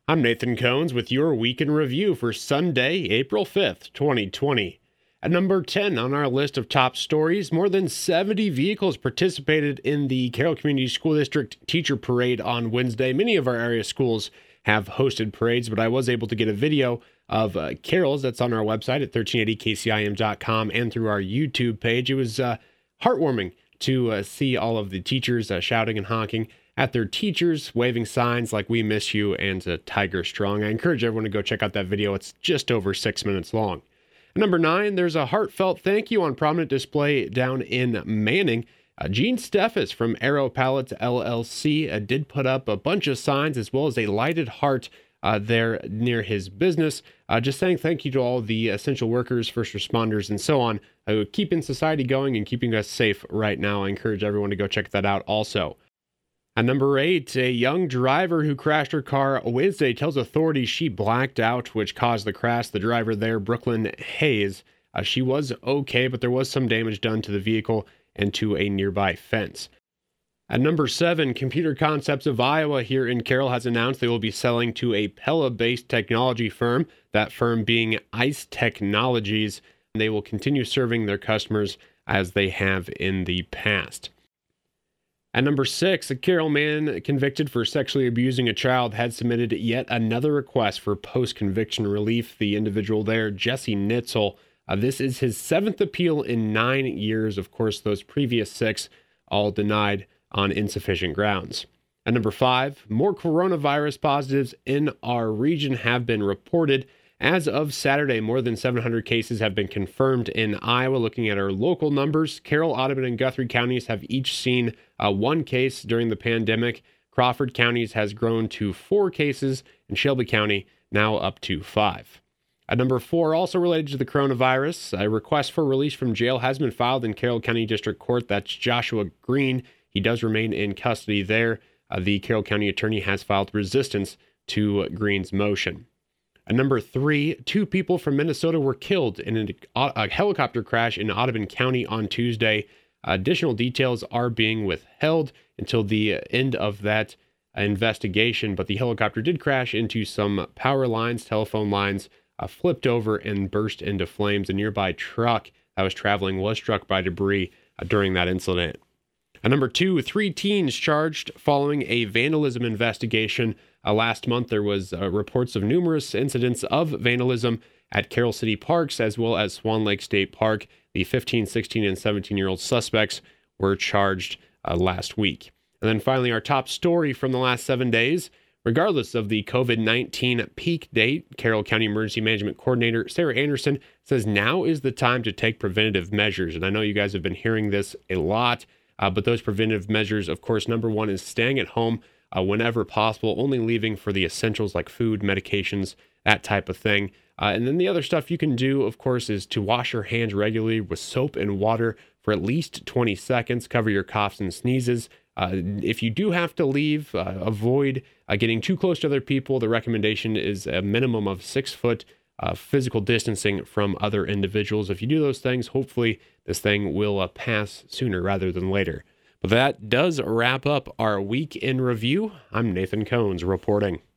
I'm Nathan Cones with your Week in Review for Sunday, April 5th, 2020. At number 10 on our list of top stories, more than 70 vehicles participated in the Carroll Community School District Teacher Parade on Wednesday. Many of our area schools have hosted parades, but I was able to get a video of Carroll's that's on our website at 1380kcim.com and through our YouTube page. It was heartwarming to see all of the teachers shouting and honking at their teachers, waving signs like "We miss you" and "Tiger Strong." I encourage everyone to go check out that video. It's just over 6 minutes long. At number 9, there's a heartfelt thank you on prominent display down in Manning. Gene Steffes from Arrow Pallets LLC did put up a bunch of signs as well as a lighted heart there near his business, just saying thank you to all the essential workers, first responders, and so on, keeping society going and keeping us safe right now. I encourage everyone to go check that out also. At number 8, a young driver who crashed her car Wednesday tells authorities she blacked out, which caused the crash. The driver there, Brooklyn Hayes, she was okay, but there was some damage done to the vehicle and to a nearby fence. At number 7, Computer Concepts of Iowa here in Carroll has announced they will be selling to a Pella-based technology firm, that firm being ICE Technologies. They will continue serving their customers as they have in the past. At number 6, a Carroll man convicted for sexually abusing a child had submitted yet another request for post-conviction relief. The individual there, Jesse Nitzel, this is his 7th appeal in 9 years. Of course, those previous 6 all denied on insufficient grounds. At number 5, more coronavirus positives in our region have been reported. As of Saturday, more than 700 cases have been confirmed in Iowa. Looking at our local numbers, Carroll, Audubon, and Guthrie counties have each seen one case during the pandemic. Crawford counties has grown to 4 cases, and Shelby County now up to 5. At number 4, also related to the coronavirus, a request for release from jail has been filed in Carroll County District Court. That's Joshua Green. He does remain in custody there. The Carroll County attorney has filed resistance to Green's motion. At number 3, 2 people from Minnesota were killed in a helicopter crash in Audubon County on Tuesday. Additional details are being withheld until the end of that investigation, but the helicopter did crash into some power lines, telephone lines, flipped over and burst into flames. A nearby truck that was traveling was struck by debris during that incident. At number 2, 3 teens charged following a vandalism investigation. Last month, there was reports of numerous incidents of vandalism at Carroll City Parks as well as Swan Lake State Park. The 15, 16, and 17-year-old suspects were charged last week. And then finally, our top story from the last 7 days. Regardless of the COVID-19 peak date, Carroll County Emergency Management Coordinator Sarah Anderson says now is the time to take preventative measures. And I know you guys have been hearing this a lot, but those preventative measures, of course, number 1 is staying at home whenever possible, only leaving for the essentials like food, medications, that type of thing. And then the other stuff you can do, of course, is to wash your hands regularly with soap and water for at least 20 seconds. Cover your coughs and sneezes. If you do have to leave, avoid getting too close to other people. The recommendation is a minimum of 6 foot physical distancing from other individuals. If you do those things, hopefully this thing will pass sooner rather than later. But that does wrap up our week in review. I'm Nathan Cones reporting.